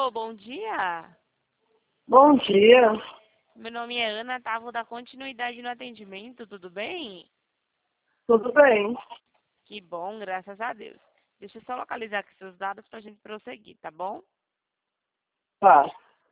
Alô, bom dia. Bom dia, Meu nome é Ana, tá? Vou dar continuidade no atendimento, tudo bem? tudo bem? Que bom, graças a Deus. Deixa eu só localizar aqui seus dados pra gente prosseguir, tá bom? Tá,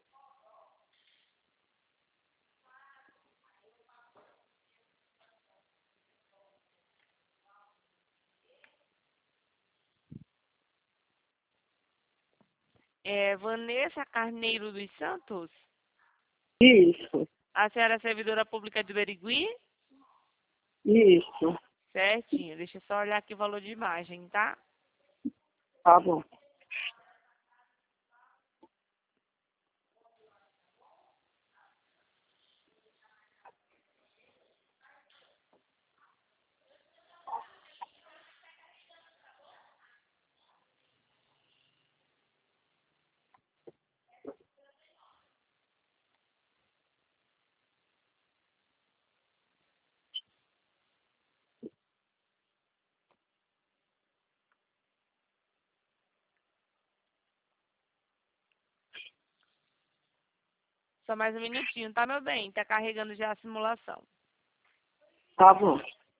Vanessa Carneiro dos Santos? isso, A senhora é servidora pública de Berigui? isso, Certinho. Deixa eu só olhar aqui o valor de imagem, tá? tá bom. Só mais um minutinho, tá, meu bem? Tá carregando já a simulação. Tá bom.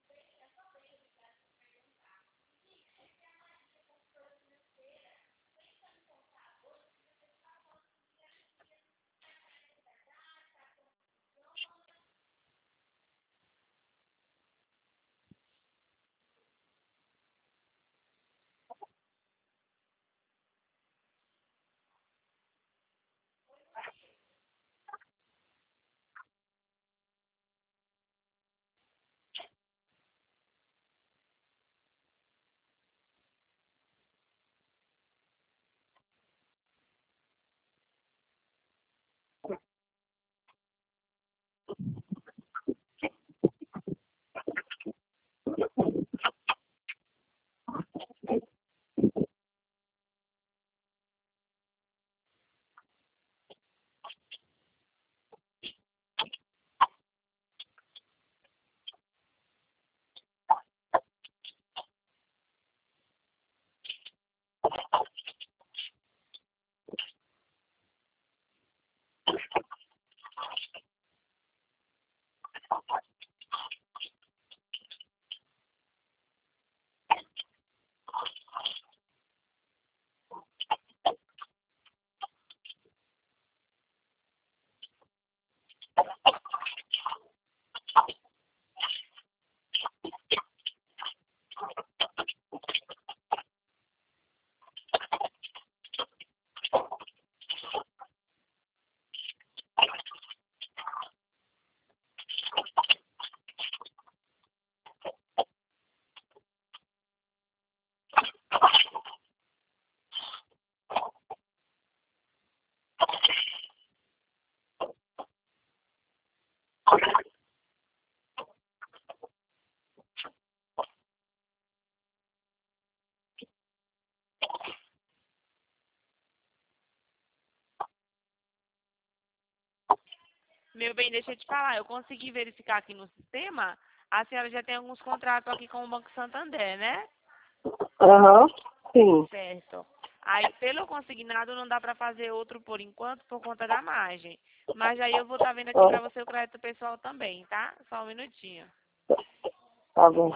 Meu bem, deixa eu te falar, eu consegui verificar aqui no sistema, a senhora já tem alguns contratos aqui com o Banco Santander, né? Aham, sim, Certo. Aí, pelo consignado, não dá para fazer outro por enquanto, por conta da margem. Mas aí eu vou estar vendo aqui ah, para você o crédito pessoal também, tá? Só um minutinho. tá bom.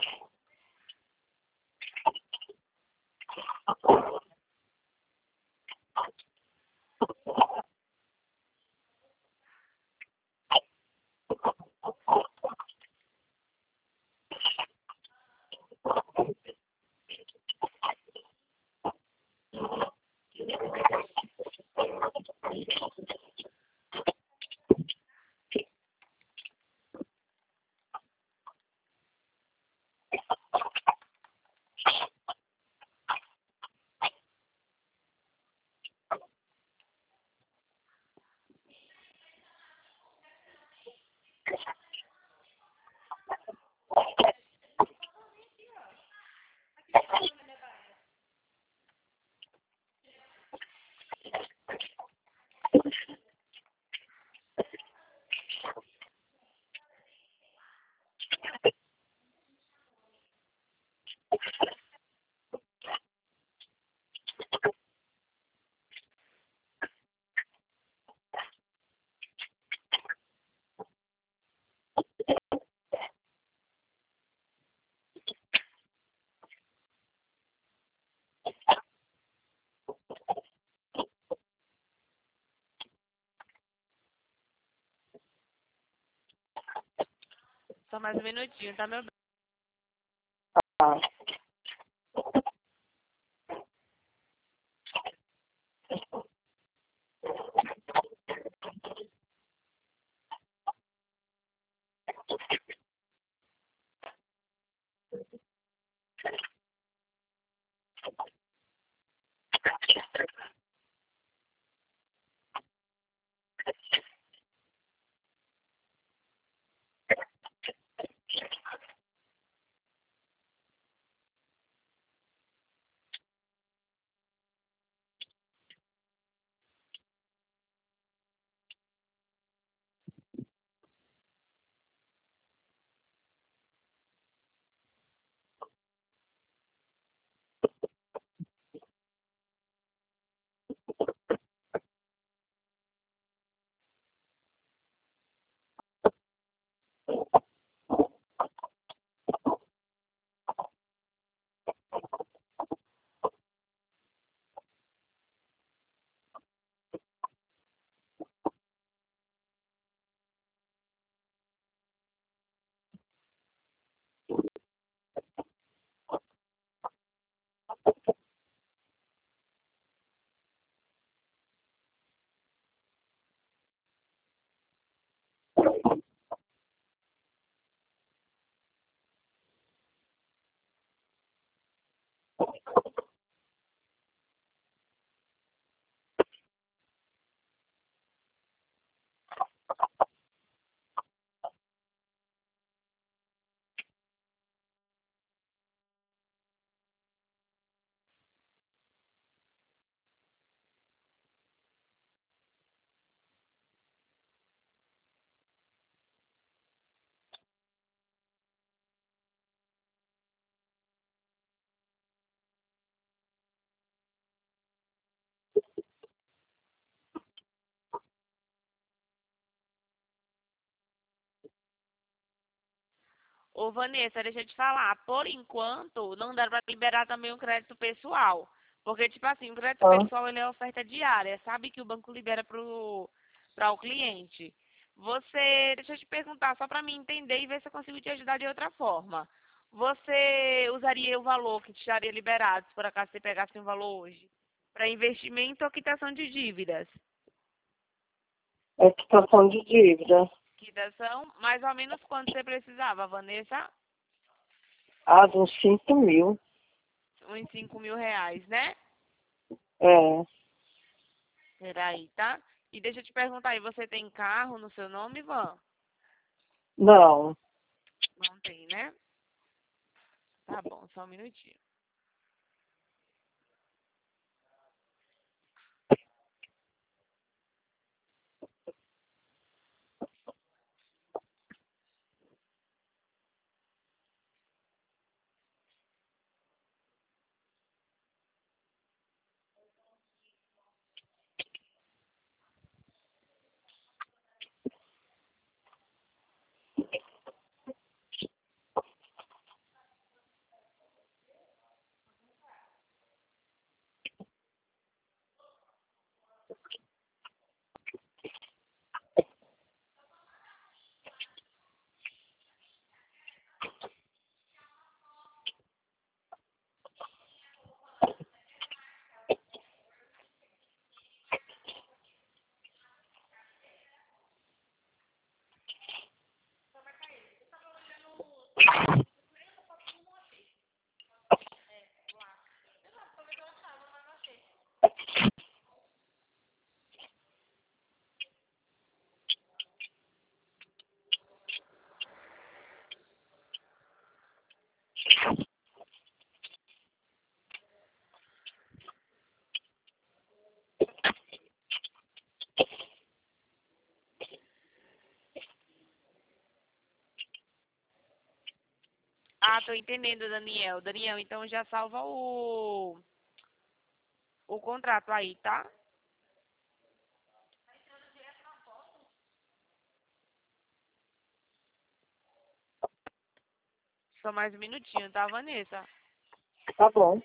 Só mais um minutinho, tá, meu bem? Tá. Ô, Vanessa, deixa eu te falar. Por enquanto, não dá pra liberar também o crédito pessoal. Porque, tipo assim, o crédito Hã? pessoal, ele é oferta diária. Sabe que o banco libera para o cliente. Deixa eu te perguntar, só para mim entender e ver se eu consigo te ajudar de outra forma. Você usaria o valor que te estaria liberado, se por acaso você pegasse um valor hoje, para investimento ou quitação de dívidas? É quitação de dívida. Quitação, mais ou menos quanto você precisava, Vanessa? Ah, de uns 5.000. Uns 5.000 reais, né? É. Peraí, tá? E deixa eu te perguntar aí, você tem carro no seu nome, Ivan? Não. Não tem, né? Tá bom, só um minutinho. Ah, tô entendendo, Daniel. Daniel, então já salva o contrato aí, tá? Só mais um minutinho, tá, Vanessa? Tá bom.